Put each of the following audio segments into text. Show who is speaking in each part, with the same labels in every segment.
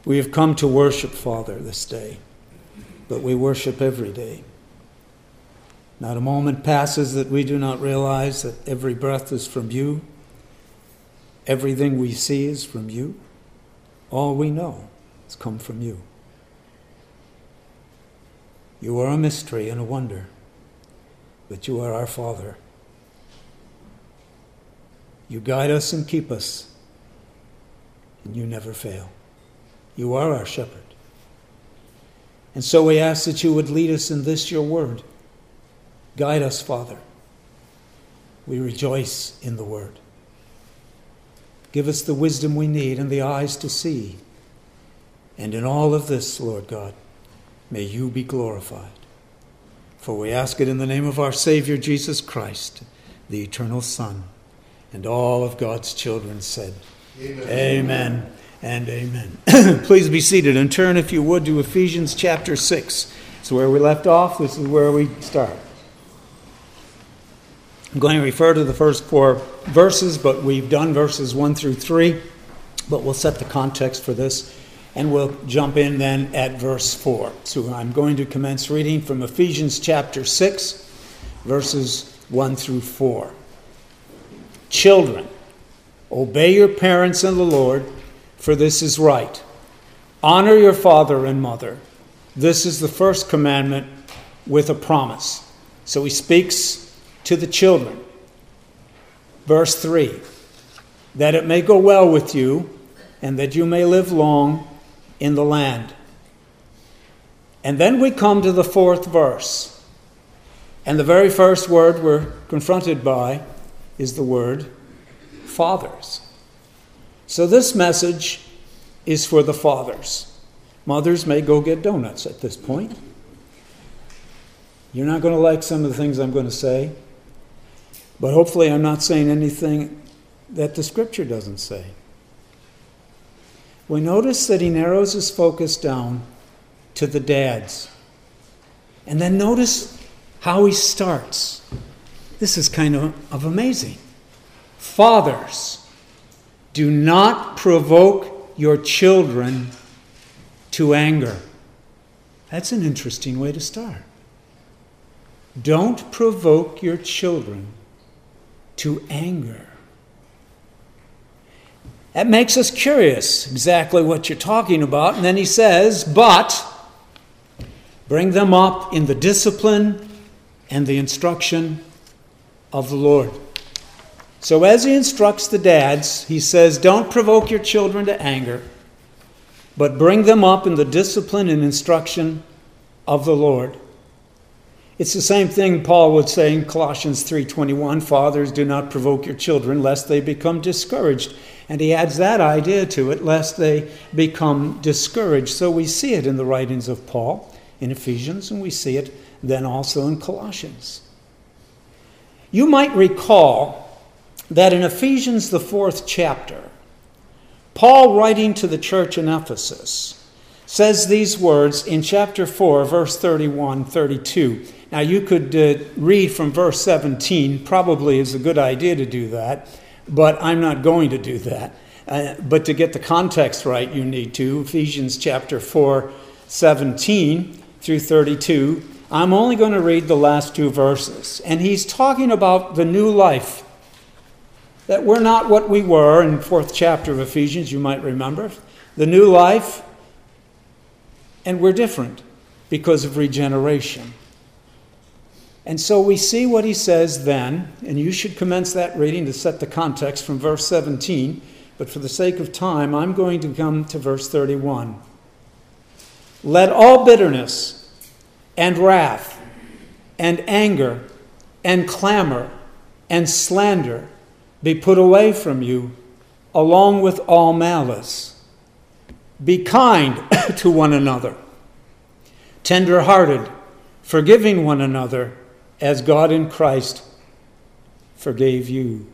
Speaker 1: We have come to worship, Father, this day, but we worship every day. Not a moment passes that we do not realize that every breath is from you. Everything we see is from you. All we know has come from you. You are a mystery and a wonder, but you are our Father. You guide us and keep us, and you never fail. You are our shepherd. And so we ask that you would lead us in this, your word. Guide us, Father. We rejoice in the word. Give us the wisdom we need and the eyes to see. And in all of this, Lord God, may you be glorified. For we ask it in the name of our Savior, Jesus Christ, the eternal Son. And all of God's children said, Amen. Amen and amen. Please be seated and turn, if you would, to Ephesians chapter 6. It's where we left off. This is where we start. I'm going to refer to the first 4 verses, but we've done verses 1 through 3. But we'll set the context for this, and we'll jump in then at verse 4. So I'm going to commence reading from Ephesians chapter 6, verses 1 through 4. Children, obey your parents in the Lord, for this is right. Honor your father and mother. This is the first commandment with a promise. So he speaks to the children. Verse 3, that it may go well with you, and that you may live long in the land. And then we come to the 4th verse. And the very first word we're confronted by is the word fathers. So this message is for the fathers. Mothers may go get donuts at this point. You're not going to like some of the things I'm going to say, but hopefully I'm not saying anything that the scripture doesn't say. We notice that he narrows his focus down to the dads. And then notice how he starts. This is kind of amazing. Fathers, do not provoke your children to anger. That's an interesting way to start. Don't provoke your children to anger. That makes us curious exactly what you're talking about. And then he says, but bring them up in the discipline and the instruction of the Lord. So as he instructs the dads, he says, don't provoke your children to anger, but bring them up in the discipline and instruction of the Lord. It's the same thing Paul would say in Colossians 3:21, fathers, do not provoke your children lest they become discouraged. And he adds that idea to it, lest they become discouraged. So we see it in the writings of Paul in Ephesians, and we see it then also in Colossians. You might recall that in Ephesians, the 4th chapter, Paul, writing to the church in Ephesus, says these words in chapter 4, verse 31, 32. Now, you could read from verse 17. Probably is a good idea to do that, but I'm not going to do that. But to get the context right, you need to. Ephesians chapter 4, 17 through 32. I'm only going to read the last 2 verses. And he's talking about the new life. That we're not what we were in 4th chapter of Ephesians, you might remember. The new life, and we're different because of regeneration. And so we see what he says then, and you should commence that reading to set the context from verse 17, but for the sake of time, I'm going to come to verse 31. Let all bitterness and wrath and anger and clamor and slander be put away from you, along with all malice. Be kind to one another, tender-hearted, forgiving one another, as God in Christ forgave you.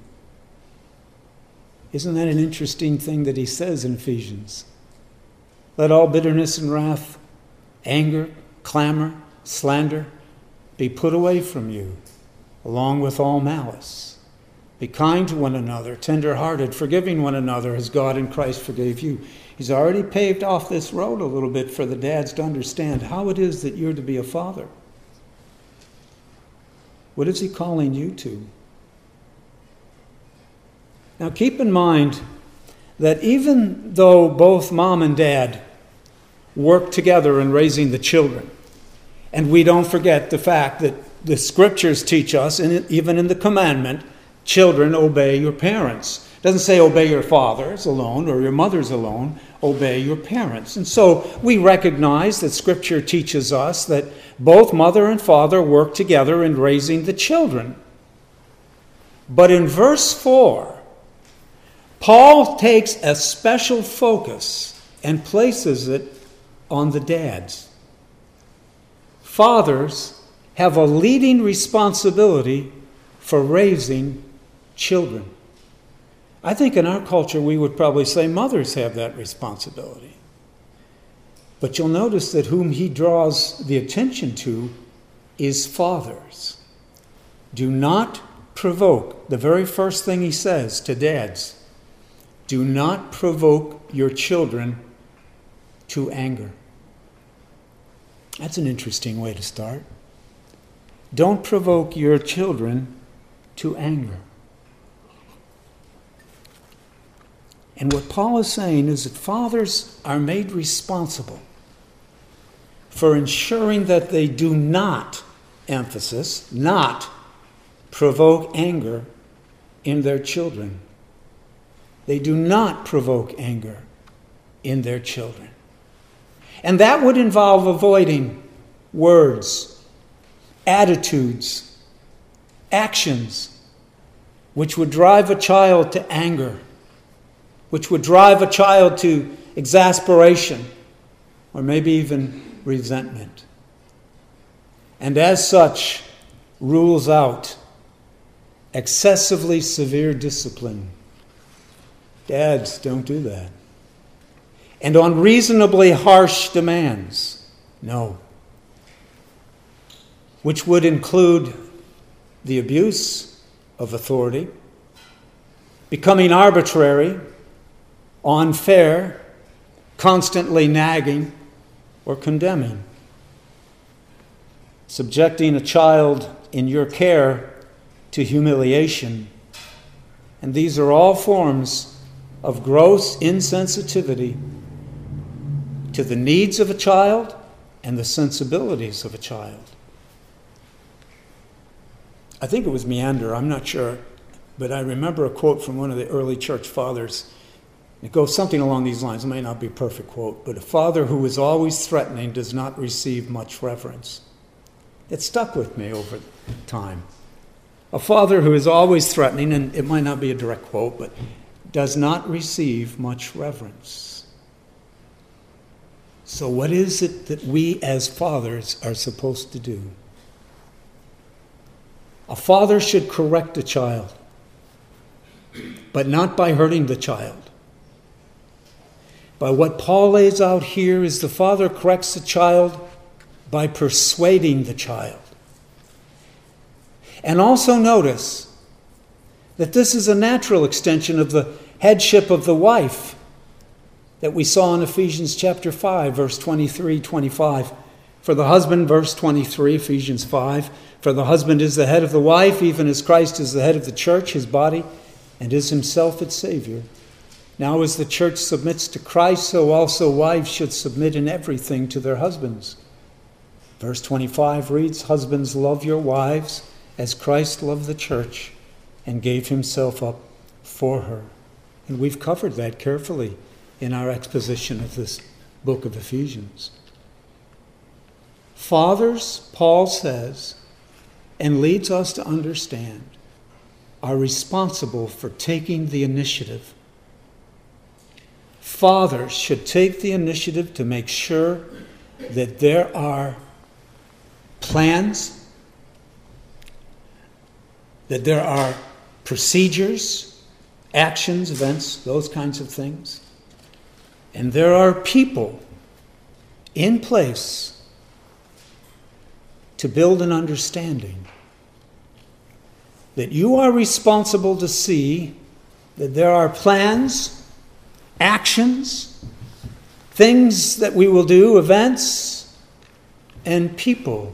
Speaker 1: Isn't that an interesting thing that he says in Ephesians? Let all bitterness and wrath, anger, clamor, slander be put away from you, along with all malice. Be kind to one another, tender-hearted, forgiving one another as God in Christ forgave you. He's already paved off this road a little bit for the dads to understand how it is that you're to be a father. What is he calling you to? Now keep in mind that even though both mom and dad work together in raising the children, and we don't forget the fact that the scriptures teach us, and even in the commandment, children, obey your parents. It doesn't say obey your fathers alone or your mothers alone. Obey your parents. And so we recognize that Scripture teaches us that both mother and father work together in raising the children. But in verse 4, Paul takes a special focus and places it on the dads. Fathers have a leading responsibility for raising children. I think in our culture we would probably say mothers have that responsibility. But you'll notice that whom he draws the attention to is fathers. Do not provoke, the very first thing he says to dads, do not provoke your children to anger. That's an interesting way to start. Don't provoke your children to anger. And what Paul is saying is that fathers are made responsible for ensuring that they do not, emphasis, not provoke anger in their children. They do not provoke anger in their children. And that would involve avoiding words, attitudes, actions which would drive a child to anger, which would drive a child to exasperation or maybe even resentment. And as such, rules out excessively severe discipline. Dads, don't do that. And unreasonably harsh demands. No. Which would include the abuse of authority, becoming arbitrary, unfair, constantly nagging, or condemning. Subjecting a child in your care to humiliation. And these are all forms of gross insensitivity to the needs of a child and the sensibilities of a child. I think it was Meander, I'm not sure, but I remember a quote from one of the early church fathers. It goes something along these lines. It may not be a perfect quote, but a father who is always threatening does not receive much reverence. It stuck with me over time. A father who is always threatening, and it might not be a direct quote, but does not receive much reverence. So what is it that we as fathers are supposed to do? A father should correct a child, but not by hurting the child. But what Paul lays out here is the father corrects the child by persuading the child. And also notice that this is a natural extension of the headship of the wife that we saw in Ephesians chapter 5, verse 23, 25. For the husband, verse 23, Ephesians 5, for the husband is the head of the wife, even as Christ is the head of the church, his body, and is himself its Savior. Now as the church submits to Christ, so also wives should submit in everything to their husbands. Verse 25 reads, husbands, love your wives as Christ loved the church and gave himself up for her. And we've covered that carefully in our exposition of this book of Ephesians. Fathers, Paul says, and leads us to understand, are responsible for taking the initiative. Fathers should take the initiative to make sure that there are plans, that there are procedures, actions, events, those kinds of things. And there are people in place to build an understanding that you are responsible to see that there are plans, actions, things that we will do, events, and people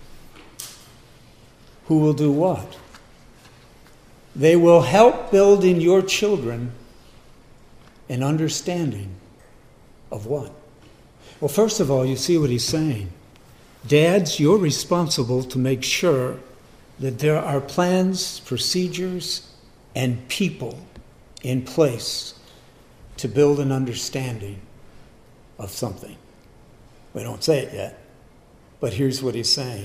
Speaker 1: who will do what? They will help build in your children an understanding of what? Well, first of all, you see what he's saying. Dads, you're responsible to make sure that there are plans, procedures, and people in place to build an understanding of something. We don't say it yet, but here's what he's saying.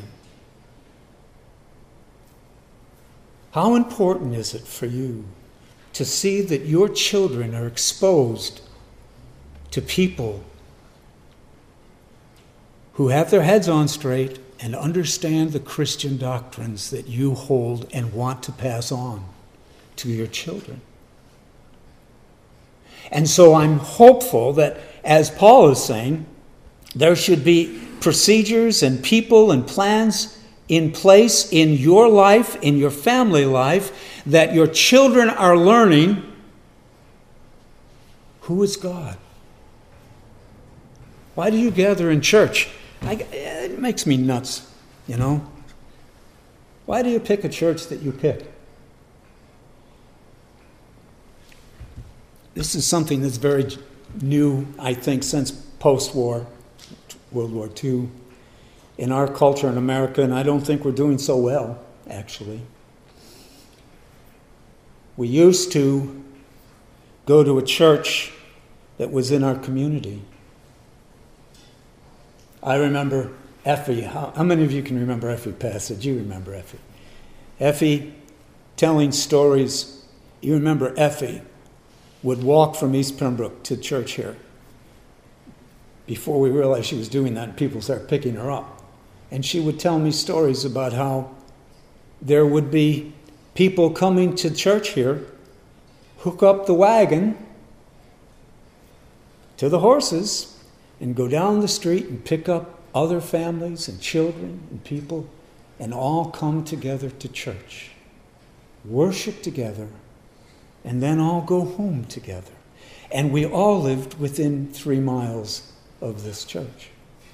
Speaker 1: How important is it for you to see that your children are exposed to people who have their heads on straight and understand the Christian doctrines that you hold and want to pass on to your children? And so I'm hopeful that, as Paul is saying, there should be procedures and people and plans in place in your life, in your family life, that your children are learning who is God. Why do you gather in church? It makes me nuts, you know. Why do you pick a church that you pick? This is something that's very new, I think, since post-war, World War II, in our culture in America, and I don't think we're doing so well, actually. We used to go to a church that was in our community. I remember Effie. How many of you can remember Effie Passage? You remember Effie. Effie telling stories. You remember Effie would walk from East Pembroke to church here before we realized she was doing that and people started picking her up. And she would tell me stories about how there would be people coming to church here, hook up the wagon to the horses, and go down the street and pick up other families and children and people and all come together to church, worship together, and then all go home together. And we all lived within 3 miles of this church.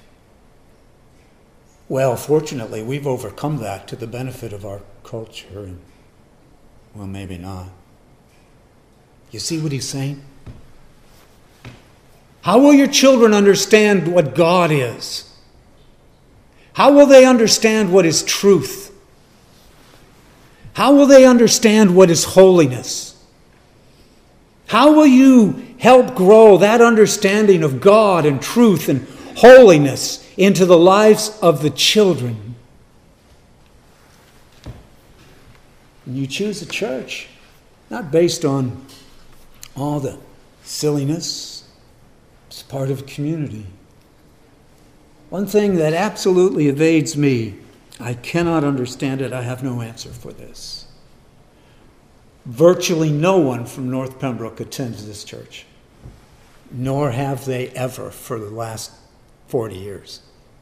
Speaker 1: Well, fortunately, we've overcome that to the benefit of our culture, and well, maybe not. You see what he's saying? How will your children understand what God is? How will they understand what is truth? How will they understand what is holiness? How will you help grow that understanding of God and truth and holiness into the lives of the children? And you choose a church, not based on all the silliness. It's part of a community. One thing that absolutely evades me, I cannot understand it, I have no answer for this. Virtually no one from North Pembroke attends this church, nor have they ever for the last 40 years.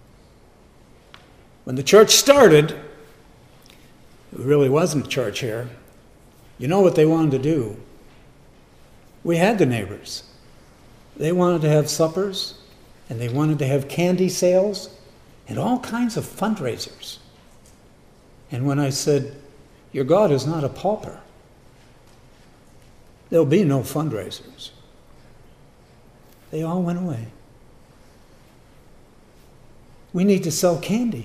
Speaker 1: When the church started, it really wasn't a church here. You know what they wanted to do? We had the neighbors. They wanted to have suppers, and they wanted to have candy sales, and all kinds of fundraisers. And when I said, your God is not a pauper, there'll be no fundraisers, they all went away. We need to sell candy.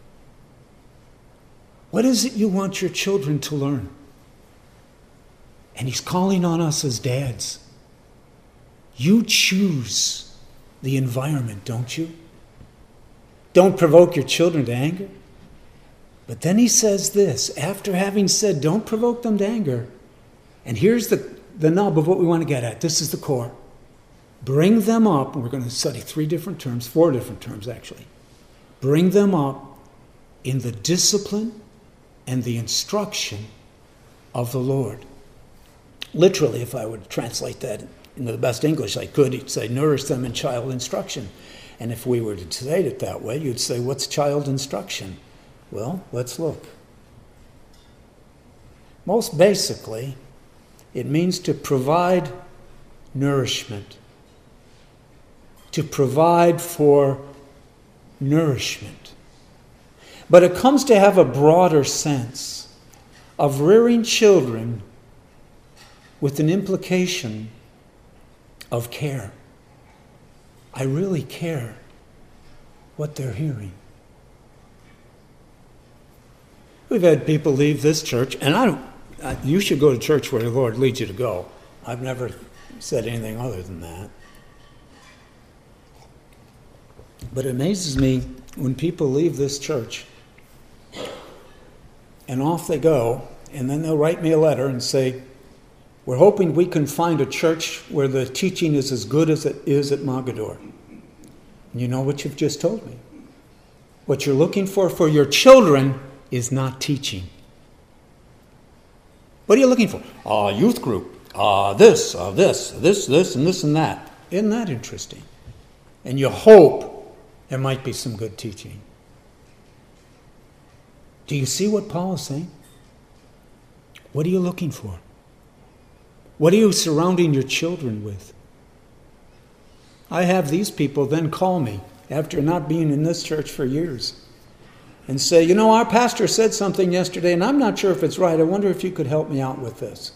Speaker 1: What is it you want your children to learn? And he's calling on us as dads. You choose the environment, don't you? Don't provoke your children to anger. But then he says this, after having said, don't provoke them to anger. And here's the nub of what we want to get at. This is the core. Bring them up, and we're going to study 4 different terms actually. Bring them up in the discipline and the instruction of the Lord. Literally, if I would translate that in the best English I could, you'd say, nourish them in child instruction. And if we were to say it that way, you'd say, what's child instruction? Well, let's look. Most basically, it means to provide nourishment, to provide for nourishment. But it comes to have a broader sense of rearing children with an implication of care. I really care what they're hearing. We've had people leave this church, and you should go to church where the Lord leads you to go. I've never said anything other than that. But it amazes me when people leave this church and off they go, and then they'll write me a letter and say, we're hoping we can find a church where the teaching is as good as it is at Mogadore. And you know what you've just told me? What you're looking for your children is not teaching. What are you looking for? Youth group. This, and this, and that. Isn't that interesting? And you hope there might be some good teaching. Do you see what Paul is saying? What are you looking for? What are you surrounding your children with? I have these people then call me after not being in this church for years and say, our pastor said something yesterday and I'm not sure if it's right. I wonder if you could help me out with this.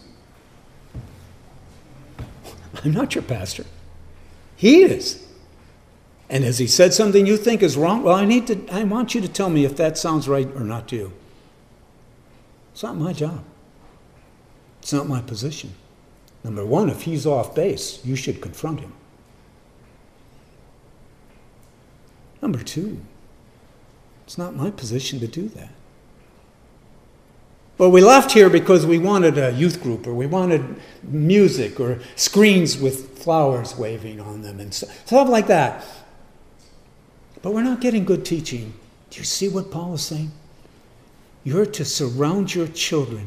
Speaker 1: I'm not your pastor. He is. And has he said something you think is wrong? Well, I want you to tell me if that sounds right or not to you. It's not my job. It's not my position. Number one, if he's off base, you should confront him. Number two, it's not my position to do that. Well, we left here because we wanted a youth group, or we wanted music, or screens with flowers waving on them, and stuff like that. But we're not getting good teaching. Do you see what Paul is saying? You're to surround your children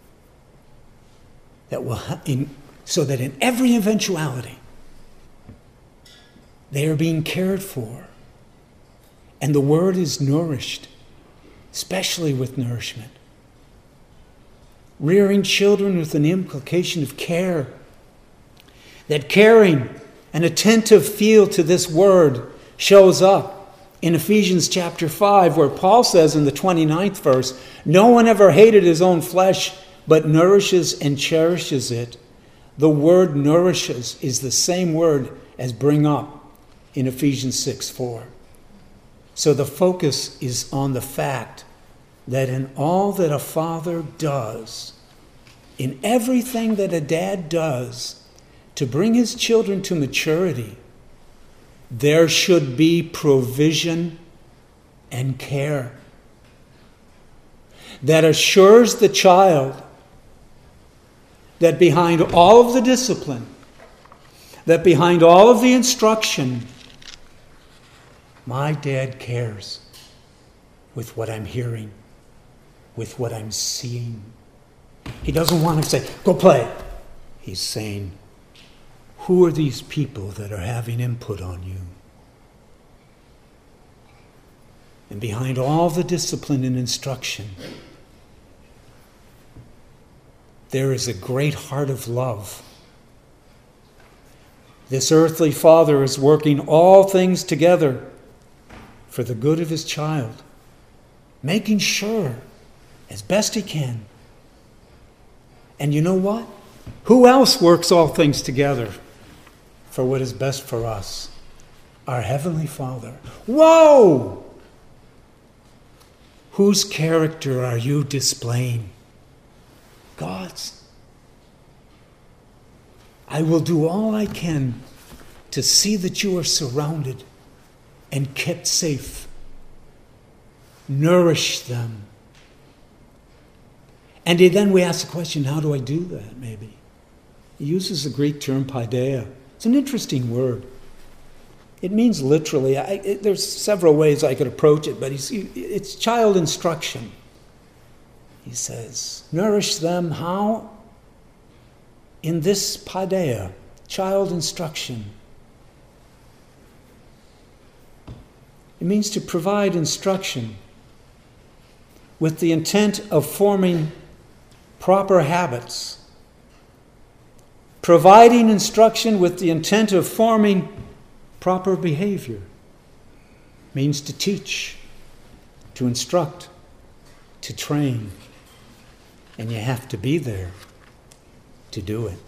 Speaker 1: so that in every eventuality, they are being cared for. And the word is nourished, especially with nourishment. Rearing children with an implication of care. That caring and attentive feel to this word shows up in Ephesians chapter 5, where Paul says in the 29th verse, no one ever hated his own flesh, but nourishes and cherishes it. The word nourishes is the same word as bring up in Ephesians 6:4. So the focus is on the fact that in all that a father does, in everything that a dad does to bring his children to maturity, there should be provision and care that assures the child that behind all of the discipline, that behind all of the instruction, my dad cares with what I'm hearing, with what I'm seeing. He doesn't want to say, go play. He's saying, who are these people that are having input on you? And behind all the discipline and instruction, there is a great heart of love. This earthly father is working all things together for the good of his child, making sure as best he can. And you know what? Who else works all things together for what is best for us? Our Heavenly Father. Whoa! Whose character are you displaying? God's. I will do all I can to see that you are surrounded and kept safe. Nourish them. And then we ask the question, how do I do that, maybe? He uses the Greek term paideia. It's an interesting word. It means literally, there's several ways I could approach it, but it's child instruction. He says, nourish them how? In this paideia, child instruction. It means to provide instruction with the intent of forming proper habits. Providing instruction with the intent of forming proper behavior means to teach, to instruct, to train. And you have to be there to do it.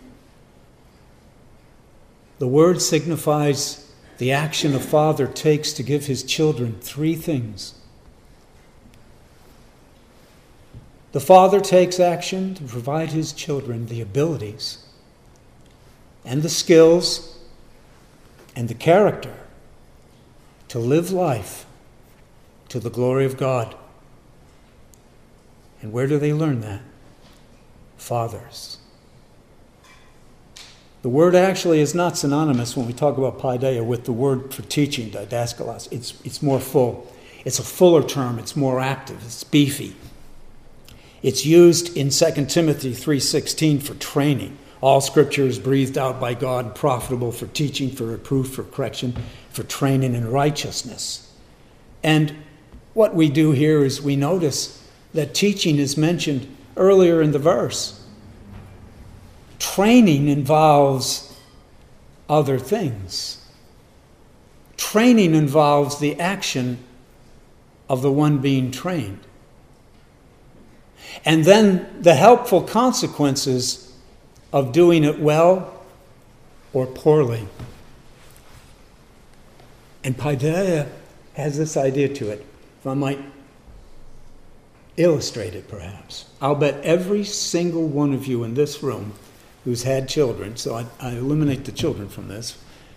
Speaker 1: The word signifies the action a father takes to give his children three things. The father takes action to provide his children the abilities and the skills and the character to live life to the glory of God. And where do they learn that? Fathers. The word actually is not synonymous when we talk about paideia with the word for teaching, didaskalos. It's more full. It's a fuller term. It's more active. It's beefy. It's used in 2 Timothy 3:16 for training. All scripture is breathed out by God and profitable for teaching, for reproof, for correction, for training in righteousness. And what we do here is we notice that teaching is mentioned earlier in the verse. Training involves other things. Training involves the action of the one being trained. And then the helpful consequences of doing it well or poorly. And paideia has this idea to it. If I might illustrate it perhaps. I'll bet every single one of you in this room who's had children, so I eliminate the children from this.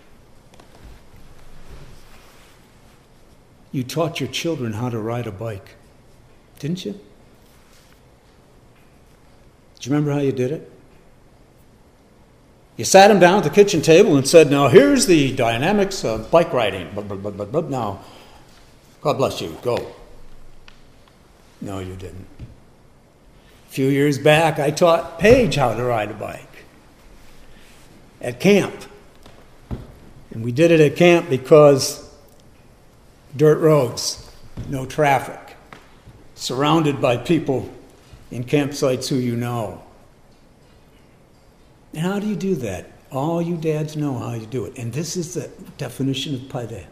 Speaker 1: You taught your children how to ride a bike, didn't you? Do you remember how you did it? You sat them down at the kitchen table and said, now here's the dynamics of bike riding. Now, God bless you, go. No, you didn't. A few years back, I taught Paige how to ride a bike at camp. And we did it at camp because dirt roads, no traffic, surrounded by people in campsites who you know. And how do you do that? All you dads know how you do it. And this is the definition of paideia.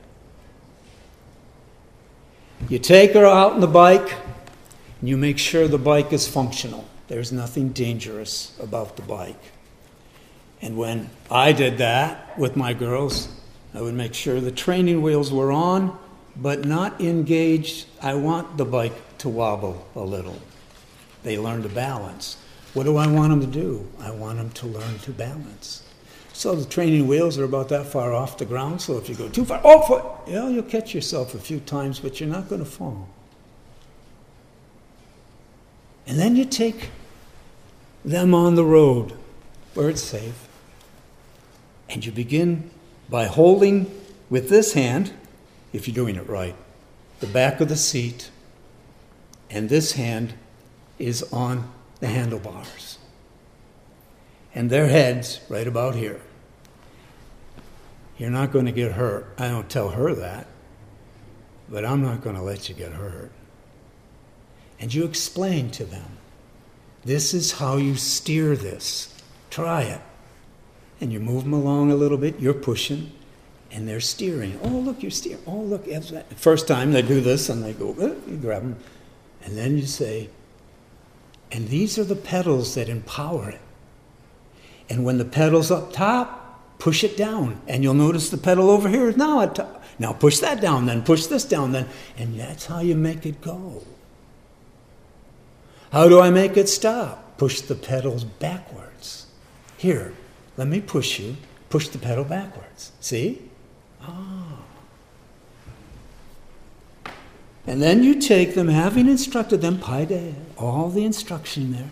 Speaker 1: You take her out on the bike, and you make sure the bike is functional. There's nothing dangerous about the bike. And when I did that with my girls, I would make sure the training wheels were on, but not engaged. I want the bike to wobble a little. They learn to balance. What do I want them to do? I want them to learn to balance. So the training wheels are about that far off the ground, so if you go too far, you'll catch yourself a few times, but you're not going to fall. And then you take them on the road where it's safe, and you begin by holding with this hand, if you're doing it right, the back of the seat, and this hand is on the handlebars. And their heads right about here. You're not going to get hurt. I don't tell her that, but I'm not going to let you get hurt. And you explain to them, this is how you steer this. Try it. And you move them along a little bit, you're pushing, and they're steering. Oh, look, you're steering. Oh, look. First time they do this, and they go, you grab them. And then you say, and these are the pedals that empower it. And when the pedal's up top, push it down. And you'll notice the pedal over here is now at top. Now push that down, then push this down, then. And that's how you make it go. How do I make it stop? Push the pedals backwards. Here, let me push you. Push the pedal backwards. See? And then you take them, having instructed them, paideia, all the instruction there,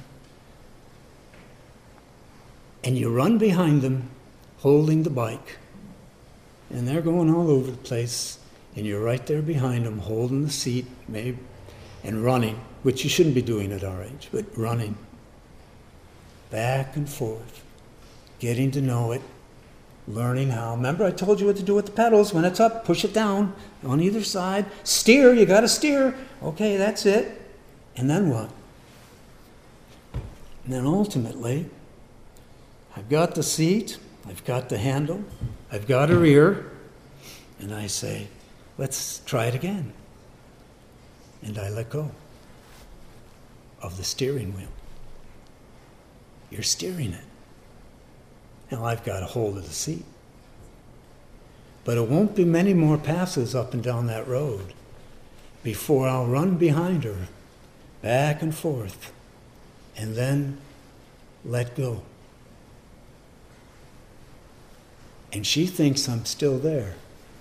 Speaker 1: and you run behind them, holding the bike. And they're going all over the place, and you're right there behind them, holding the seat, maybe, and running, which you shouldn't be doing at our age, but running back and forth, getting to know it, learning how. Remember, I told you what to do with the pedals. When it's up, push it down on either side. Steer, you got to steer. Okay, that's it. And then what? And then ultimately, I've got the seat, I've got the handle, I've got her ear, and I say, let's try it again. And I let go of the steering wheel. You're steering it. Now I've got a hold of the seat. But it won't be many more passes up and down that road before I'll run behind her, back and forth, and then let go. And she thinks I'm still there.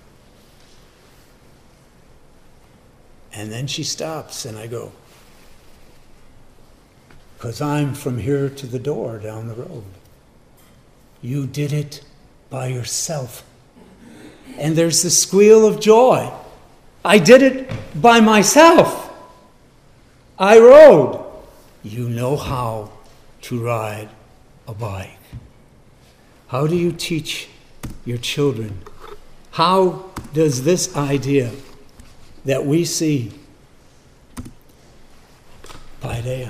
Speaker 1: And then she stops and I go, because I'm from here to the door down the road. You did it by yourself. And there's the squeal of joy. I did it by myself. I rode. You know how to ride a bike. How do you teach your children? How does this idea that we see paideia?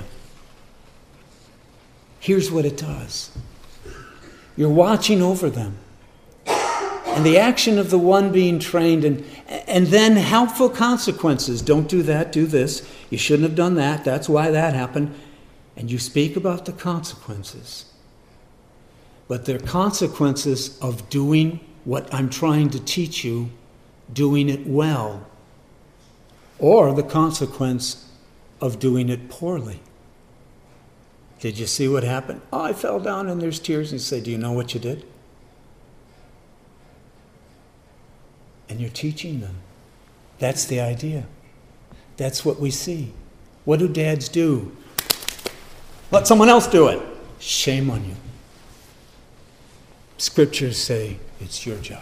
Speaker 1: Here's what it does. You're watching over them. And the action of the one being trained, and then helpful consequences. Don't do that, do this. You shouldn't have done that. That's why that happened. And you speak about the consequences. But they're consequences of doing what I'm trying to teach you, doing it well. Or the consequence of doing it poorly. Did you see what happened? Oh, I fell down and there's tears. And you say, do you know what you did? And you're teaching them. That's the idea. That's what we see. What do dads do? Let someone else do it. Shame on you. Scriptures say it's your job.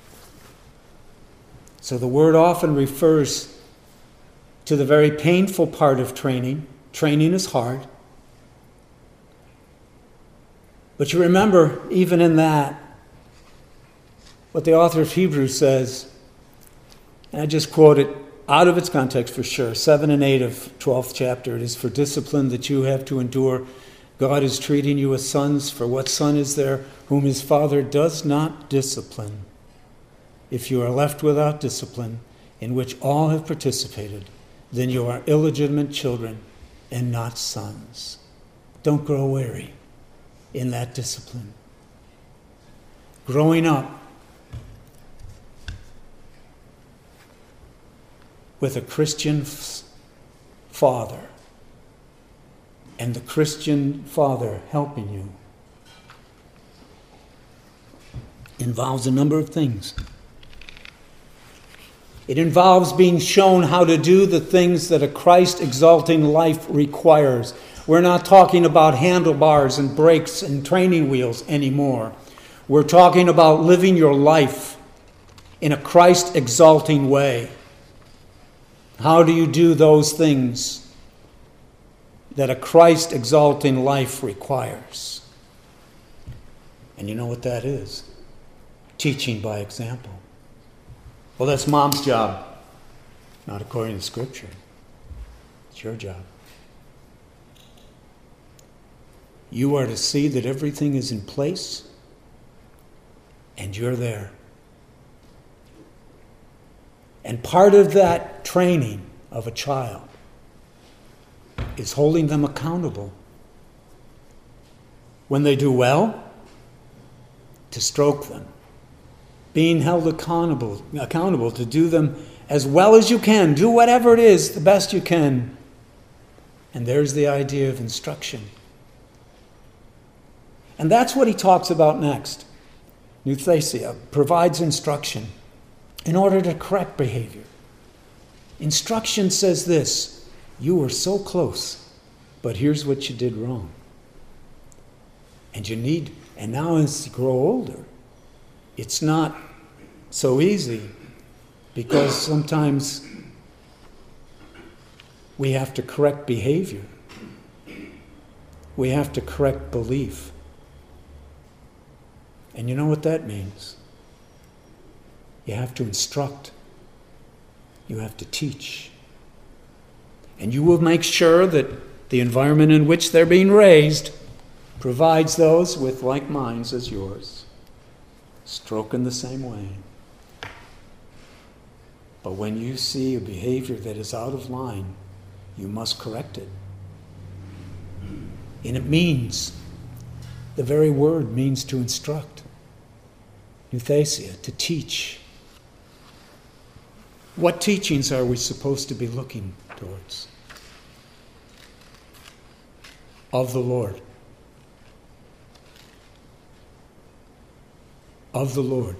Speaker 1: So the word often refers to the very painful part of training. Training is hard. But you remember, even in that, what the author of Hebrews says, and I just quote it out of its context for sure, 7 and 8 of 12th chapter, it is for discipline that you have to endure. God is treating you as sons, for what son is there whom his father does not discipline? If you are left without discipline, in which all have participated, then you are illegitimate children and not sons. Don't grow weary in that discipline. Growing up with a Christian father, and the Christian father helping you, involves a number of things. It involves being shown how to do the things that a Christ-exalting life requires. We're not talking about handlebars and brakes and training wheels anymore. We're talking about living your life in a Christ-exalting way. How do you do those things that a Christ-exalting life requires? And you know what that is? Teaching by example. Well, that's mom's job. Not according to Scripture. It's your job. You are to see that everything is in place, and you're there. And part of that training of a child is holding them accountable. When they do well, to stroke them. Being held accountable to do them as well as you can. Do whatever it is, the best you can. And there's the idea of instruction. And that's what he talks about next. Nouthesia provides instruction in order to correct behavior. Instruction says this: you were so close, but here's what you did wrong. And now as you grow older, it's not so easy, because sometimes we have to correct behavior. We have to correct belief. And you know what that means? You have to instruct. You have to teach. And you will make sure that the environment in which they're being raised provides those with like minds as yours, stroke in the same way. But when you see a behavior that is out of line, you must correct it. And it means, the very word means to instruct. Euthesia, to teach. What teachings are we supposed to be looking towards? Of the Lord. Of the Lord.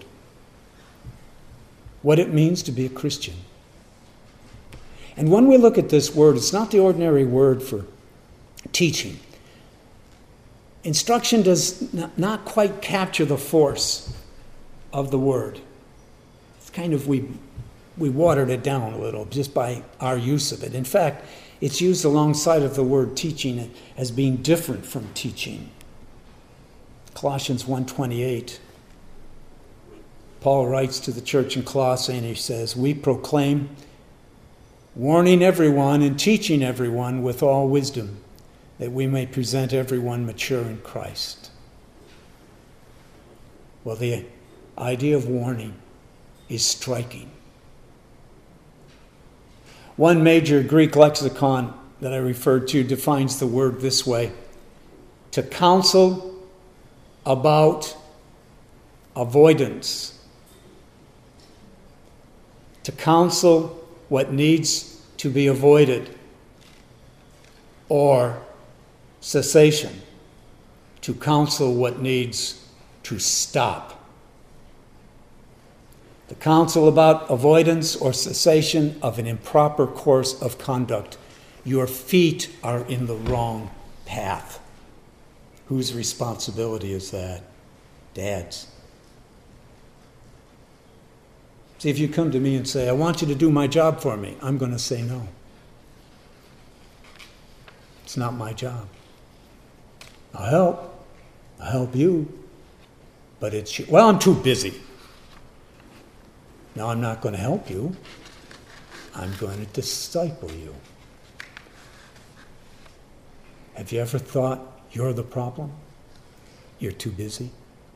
Speaker 1: What it means to be a Christian. And when we look at this word, it's not the ordinary word for teaching. Instruction does not quite capture the force of the word. It's kind of, we watered it down a little just by our use of it. In fact, it's used alongside of the word teaching as being different from teaching. Colossians 1:28. Paul writes to the church in Colossae and he says, "We proclaim, warning everyone and teaching everyone with all wisdom, that we may present everyone mature in Christ." Well, the idea of warning is striking. One major Greek lexicon that I referred to defines the word this way: to counsel about avoidance. To counsel what needs to be avoided, or cessation, to counsel what needs to stop. The counsel about avoidance or cessation of an improper course of conduct. Your feet are in the wrong path. Whose responsibility is that? Dad's. See, if you come to me and say, "I want you to do my job for me," I'm going to say no. It's not my job. I'll help you, but well, I'm too busy. No, I'm not going to help you. I'm going to disciple you. Have you ever thought you're the problem? You're too busy?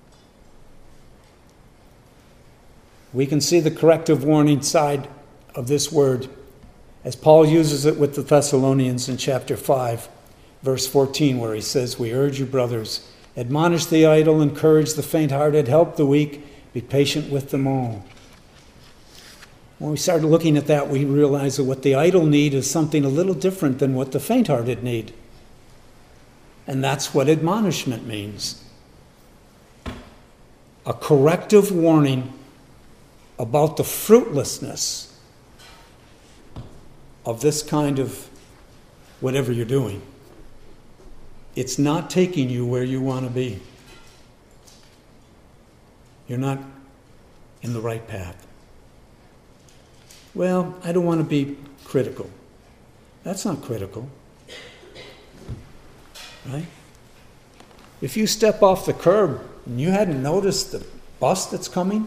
Speaker 1: We can see the corrective warning side of this word as Paul uses it with the Thessalonians in chapter 5, verse 14, where he says, "We urge you, brothers, admonish the idle, encourage the faint-hearted, help the weak, be patient with them all." When we started looking at that, we realized that what the idle need is something a little different than what the faint-hearted need. And that's what admonishment means. A corrective warning about the fruitlessness of this kind of whatever you're doing. It's not taking you where you want to be. You're not in the right path. Well, I don't want to be critical. That's not critical. Right? If you step off the curb and you hadn't noticed the bus that's coming,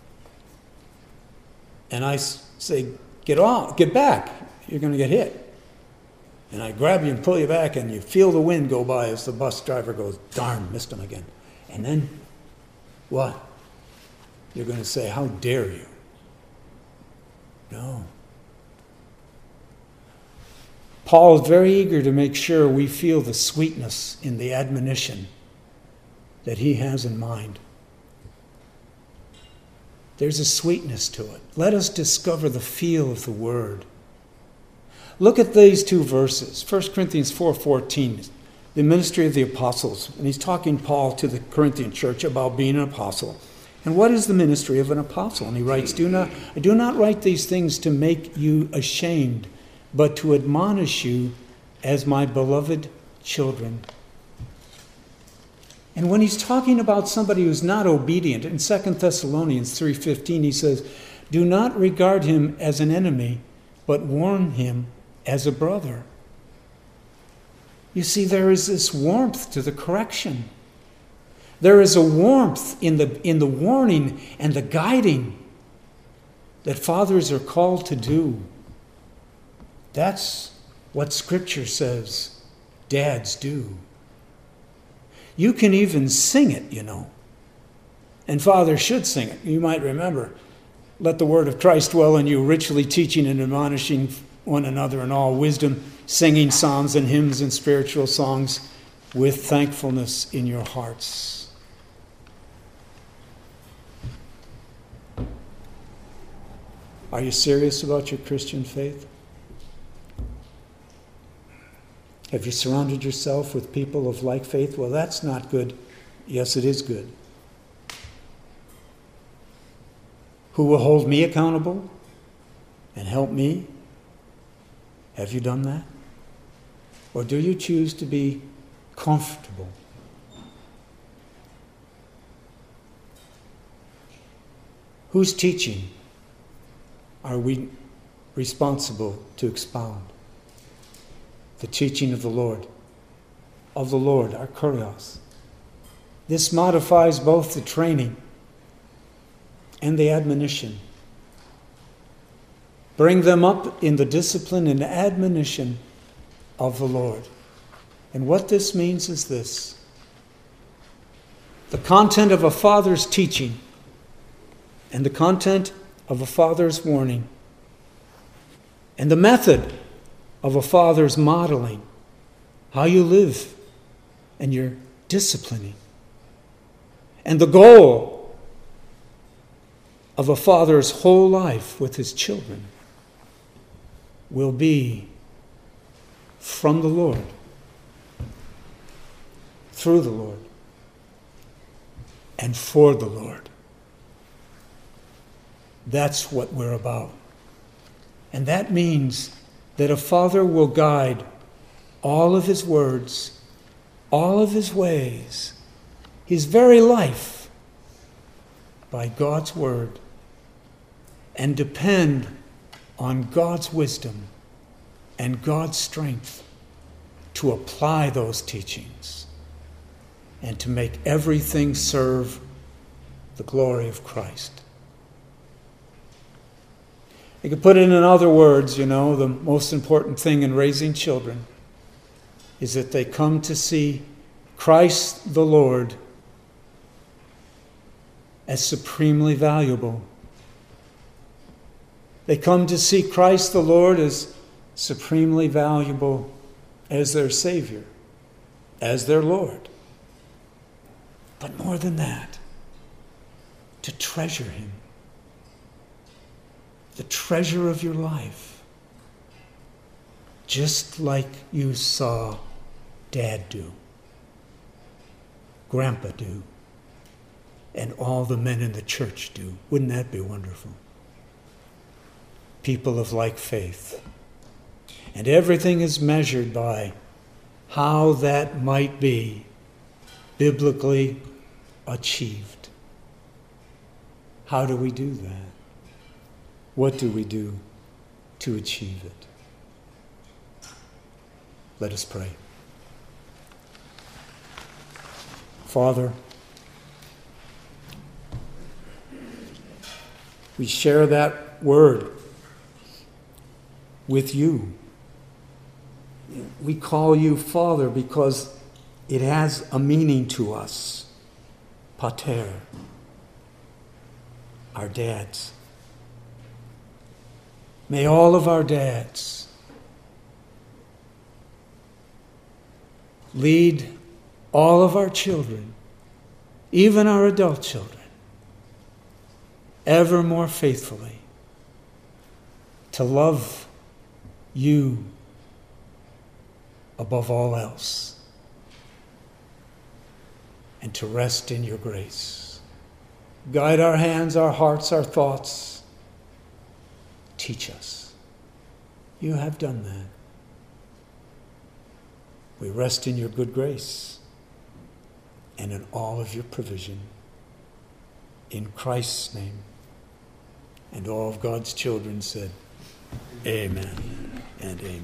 Speaker 1: and I say, "Get off, get back, you're going to get hit." And I grab you and pull you back, and you feel the wind go by as the bus driver goes, "Darn, missed him again." And then, what? You're going to say, "How dare you?" No. Paul is very eager to make sure we feel the sweetness in the admonition that he has in mind. There's a sweetness to it. Let us discover the feel of the word. Look at these two verses. 1 Corinthians 4:14, the ministry of the apostles. And he's talking, Paul, to the Corinthian church about being an apostle. And what is the ministry of an apostle? And he writes, I do not write these things to make you ashamed, but to admonish you as my beloved children. And when he's talking about somebody who's not obedient, in 2 Thessalonians 3:15, he says, "Do not regard him as an enemy, but warn him as a brother." You see, there is this warmth to the correction. There is a warmth in the warning and the guiding that fathers are called to do. That's what Scripture says Dads do. You can even sing it, you know. And fathers should sing it. You might remember, let the word of Christ dwell in you, richly teaching and admonishing one another in all wisdom, singing psalms and hymns and spiritual songs with thankfulness in your hearts. Are you serious about your Christian faith? Have you surrounded yourself with people of like faith? Well, that's not good. Yes, it is good. Who will hold me accountable and help me? Have you done that? Or do you choose to be comfortable? Whose teaching are we responsible to expound? The teaching of the Lord, our kurios. This modifies both the training and the admonition. Bring them up in the discipline and admonition of the Lord. And what this means is this: the content of a father's teaching and the content of a father's warning and the method of a father's modeling, how you live and your disciplining, and the goal of a father's whole life with his children will be from the Lord, through the Lord, and for the Lord. That's what we're about. And that means that a father will guide all of his words, all of his ways, his very life by God's word, and depend on God's wisdom and God's strength to apply those teachings and to make everything serve the glory of Christ. You could put it in other words, the most important thing in raising children is that they come to see Christ the Lord as supremely valuable. They come to see Christ the Lord as supremely valuable as their Savior, as their Lord. But more than that, to treasure Him. The treasure of your life. Just like you saw Dad do, Grandpa do, and all the men in the church do. Wouldn't that be wonderful? People of like faith. And everything is measured by how that might be biblically achieved. How do we do that? What do we do to achieve it? Let us pray. Father, we share that word with you. We call you Father because it has a meaning to us. Pater, our dads. May all of our dads lead all of our children, even our adult children, ever more faithfully to love you above all else and to rest in your grace. Guide our hands, our hearts, our thoughts. Teach us. You have done that. We rest in your good grace and in all of your provision. In Christ's name. And all of God's children said, Amen and amen.